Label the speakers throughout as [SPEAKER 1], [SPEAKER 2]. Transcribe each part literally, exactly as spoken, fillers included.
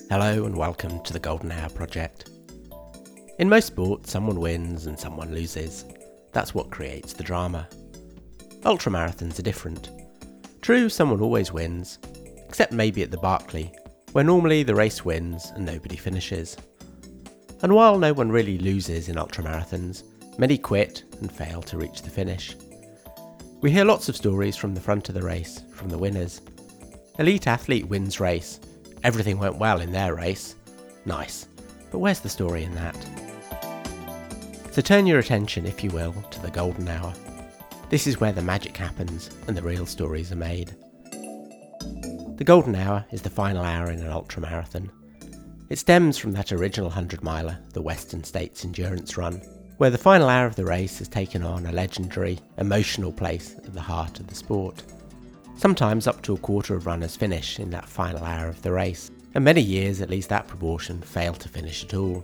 [SPEAKER 1] Hello and welcome to the Golden Hour Project. In most sports, someone wins and someone loses. That's what creates the drama. Ultramarathons are different. True, someone always wins, except maybe at the Barkley, where normally the race wins and nobody finishes. And while no one really loses in ultramarathons, many quit and fail to reach the finish. We hear lots of stories from the front of the race, from the winners. Elite athlete wins race. Everything went well in their race. Nice. But where's the story in that? So turn your attention, if you will, to the Golden Hour. This is where the magic happens and the real stories are made. The Golden Hour is the final hour in an ultramarathon. It stems from that original hundred-miler, the Western States Endurance Run, where the final hour of the race has taken on a legendary, emotional place at the heart of the sport. Sometimes up to a quarter of runners finish in that final hour of the race, and many years at least that proportion fail to finish at all.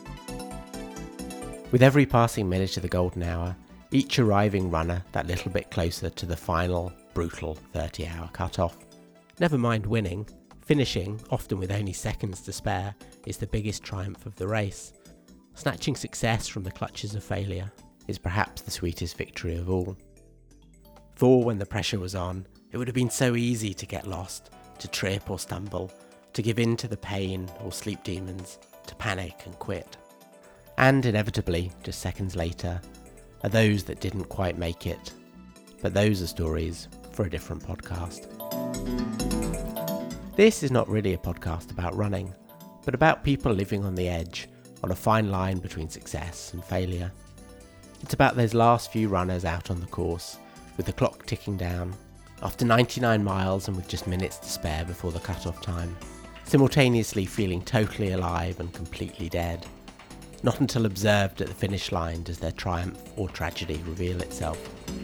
[SPEAKER 1] With every passing minute of the Golden Hour, each arriving runner that little bit closer to the final, brutal thirty-hour cut-off. Never mind winning, finishing, often with only seconds to spare, is the biggest triumph of the race. Snatching success from the clutches of failure is perhaps the sweetest victory of all. For when the pressure was on, it would have been so easy to get lost, to trip or stumble, to give in to the pain or sleep demons, to panic and quit. And inevitably, just seconds later, are those that didn't quite make it. But those are stories for a different podcast. This is not really a podcast about running, but about people living on the edge, on a fine line between success and failure. It's about those last few runners out on the course, with the clock ticking down, after ninety-nine miles and with just minutes to spare before the cut-off time, simultaneously feeling totally alive and completely dead. Not until observed at the finish line does their triumph or tragedy reveal itself.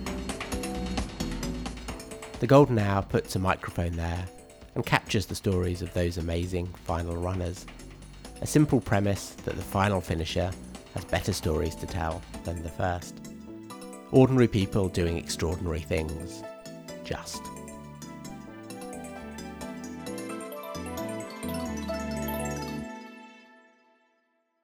[SPEAKER 1] The Golden Hour puts a microphone there and captures the stories of those amazing final runners. A simple premise that the final finisher has better stories to tell than the first. Ordinary people doing extraordinary things. Just.